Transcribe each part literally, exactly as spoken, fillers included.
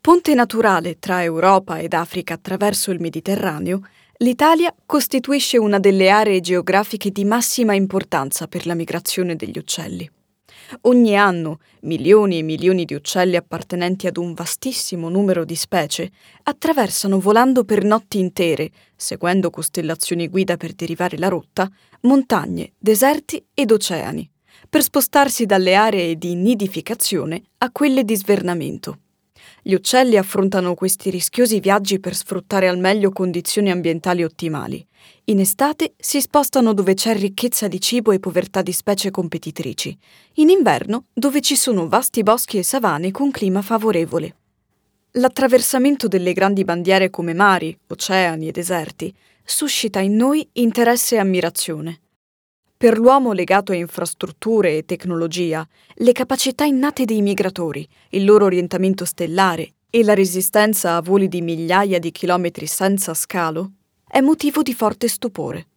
Ponte naturale tra Europa ed Africa attraverso il Mediterraneo, l'Italia costituisce una delle aree geografiche di massima importanza per la migrazione degli uccelli. Ogni anno milioni e milioni di uccelli appartenenti ad un vastissimo numero di specie attraversano volando per notti intere, seguendo costellazioni guida per derivare la rotta, montagne, deserti ed oceani, per spostarsi dalle aree di nidificazione a quelle di svernamento. Gli uccelli affrontano questi rischiosi viaggi per sfruttare al meglio condizioni ambientali ottimali. In estate si spostano dove c'è ricchezza di cibo e povertà di specie competitrici. In inverno dove ci sono vasti boschi e savane con clima favorevole. L'attraversamento delle grandi bandiere come mari, oceani e deserti suscita in noi interesse e ammirazione. Per l'uomo legato a infrastrutture e tecnologia, le capacità innate dei migratori, il loro orientamento stellare e la resistenza a voli di migliaia di chilometri senza scalo è motivo di forte stupore.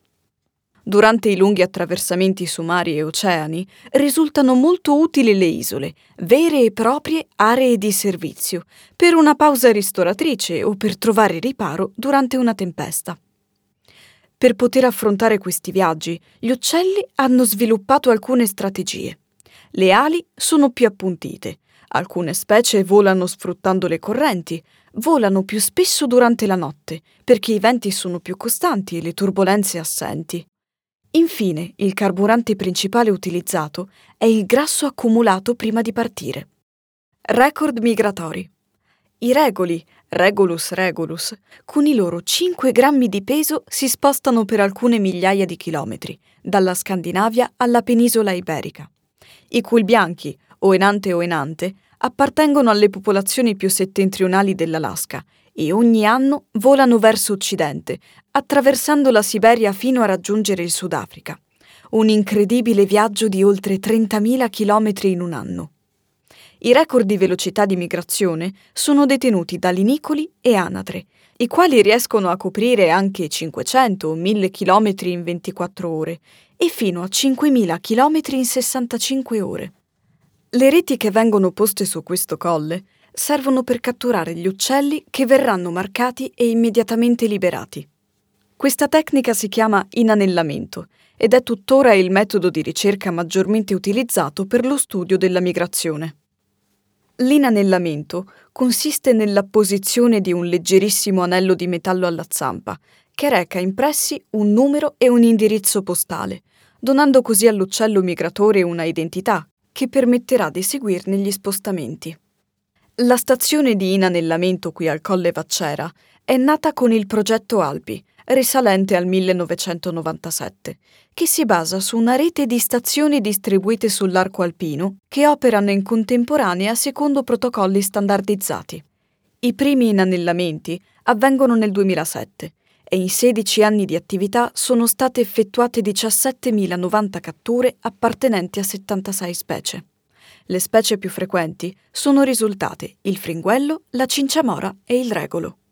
Durante i lunghi attraversamenti su mari e oceani risultano molto utili le isole, vere e proprie aree di servizio, per una pausa ristoratrice o per trovare riparo durante una tempesta. Per poter affrontare questi viaggi, gli uccelli hanno sviluppato alcune strategie. Le ali sono più appuntite, alcune specie volano sfruttando le correnti, volano più spesso durante la notte, perché i venti sono più costanti e le turbolenze assenti. Infine, il carburante principale utilizzato è il grasso accumulato prima di partire. Record migratori. I regoli, Regulus regulus, con i loro cinque grammi di peso si spostano per alcune migliaia di chilometri, dalla Scandinavia alla penisola iberica. I culbianchi, o enante o enante, appartengono alle popolazioni più settentrionali dell'Alaska e ogni anno volano verso occidente, attraversando la Siberia fino a raggiungere il Sudafrica. Un incredibile viaggio di oltre trentamila chilometri in un anno. I record di velocità di migrazione sono detenuti da linicoli e anatre, i quali riescono a coprire anche cinquecento o mille chilometri in ventiquattro ore e fino a cinquemila chilometri in sessantacinque ore. Le reti che vengono poste su questo colle servono per catturare gli uccelli che verranno marcati e immediatamente liberati. Questa tecnica si chiama inanellamento ed è tuttora il metodo di ricerca maggiormente utilizzato per lo studio della migrazione. L'inanellamento consiste nell'apposizione di un leggerissimo anello di metallo alla zampa, che reca impressi un numero e un indirizzo postale, donando così all'uccello migratore una identità che permetterà di seguirne gli spostamenti. La stazione di inanellamento qui al Colle Vaccera è nata con il progetto Alpi, risalente al millenovecentonovantasette, che si basa su una rete di stazioni distribuite sull'arco alpino che operano in contemporanea secondo protocolli standardizzati. I primi inanellamenti avvengono nel duemilasette e in sedici anni di attività sono state effettuate diciassettemilanovanta catture appartenenti a settantasei specie. Le specie più frequenti sono risultate il fringuello, la cinciamora e il regolo.